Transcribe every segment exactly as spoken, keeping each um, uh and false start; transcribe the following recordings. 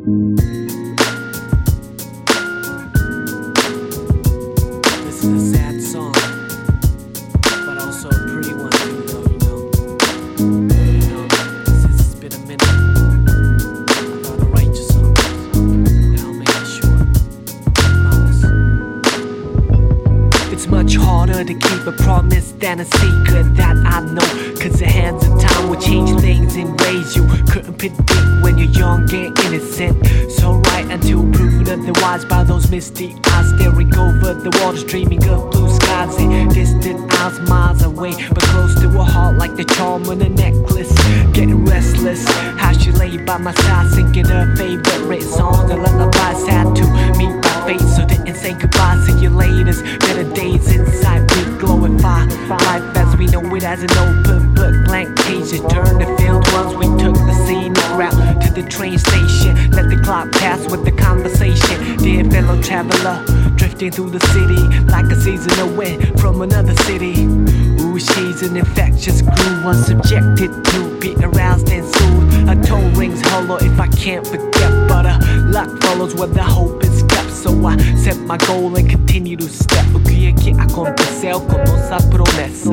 This is a sad song, but also a pretty one too, though, you know. You know, since it's been a minute, I thought I'd write you some, and I'll make it short. Promise. It's much harder to keep a promise than a secret that I know, 'cause the hands of time will change things in ways you couldn't predict when you're young and innocent. So right until proven otherwise by those misty eyes staring over the waters, dreaming of blue skies and distant eyes miles away, but close to a heart like the charm on a necklace. Getting restless, how she lay by my side singing her favorite song. The lullabies had to meet my fate, so didn't say goodbye. See you later, better days inside. We glorify life as we know it as an open book, blank page to turn the field. Once we took the scenic route to the train station, let the clock pass with the conversation. Dear fellow traveler, drifting through the city like a seasonal wind from another city. Ooh, she's an infectious groove, one subjected to be aroused and soothed. Her tone rings hollow if I can't forget, but her luck follows where the hope is kept. So I set my goal and continue to step. O que é que aconteceu com nossa promessa?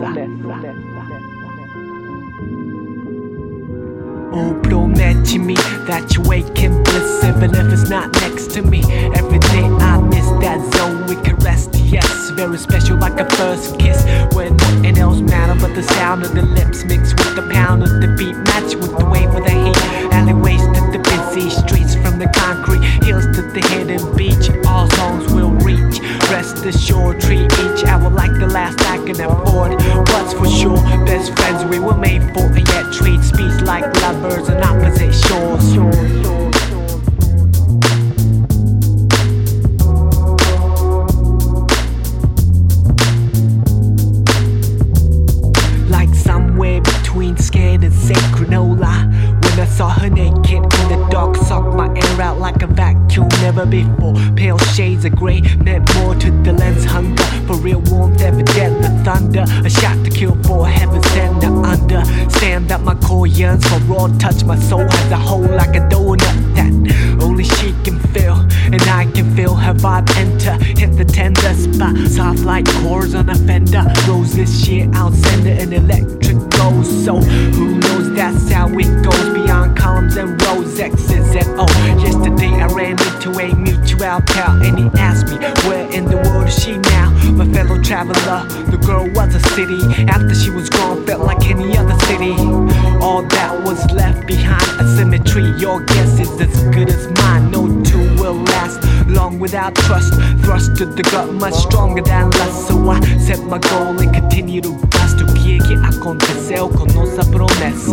Oh, promete-me that you wake in bliss, even if it's not next to me. Every day I miss that zone we can rest, yes. Very special like a first kiss, when nothing else matters but the sound of the lips mixed with the pound of the beat, match with the wave of the heat. Alleyways to the busy streets, from the concrete hills to the hidden beach. All songs will reach, rest assured, treat each hour like the last I can afford. What's for sure, best friends we were made for, and yet treat speech like lovers on opposite shores. Like somewhere between scared and sacranola, when I saw her naked in the dark, sucked my air out like a vacuum. Never before, pale shades of grey meant more to the lens. Hunger for real warmth, evident the thunder. A shot to kill for heaven send her under. Stand that my core yearns for raw touch. My soul has a hole like a donut that only she can feel, and I can feel her vibe enter. Hit the tender spot, soft like chords on a fender. Rose this year, I'll send her an electric glow. So who knows, that's how it goes beyond columns and rows, X's and O. Yesterday I ran into a mutual pal, and he asked me, where in the world is she now? My fellow traveler, the girl was a city. After she was gone, felt like any other city. All that was left behind, a symmetry. Your guess is as good as mine. No two will last long without trust. Thrust to the gut, much stronger than lust. So I set my goal and continue to bust. O que é que aconteceu com nossa promessa?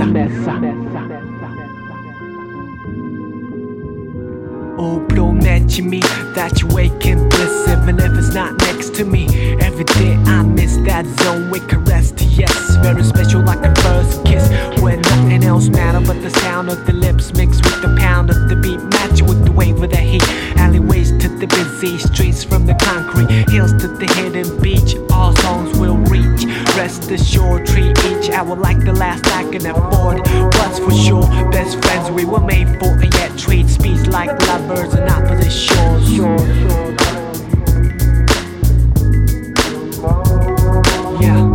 Oh, promete-me that you wake in bliss, even if it's not next to me. Every day I miss that zone we can rest, yes. Very special like a first kiss, when nothing else matters but the sound of the lips mixed with the pound of the beat, match with the wave of the heat. Alleyways to the busy streets, from the concrete hills to the hidden beach. All songs will reach, rest assured, treat each hour like the last I can afford. What's for sure, best friends we were made for, and yet treat speech like lovers on opposite shores. Shore, shore. Yeah.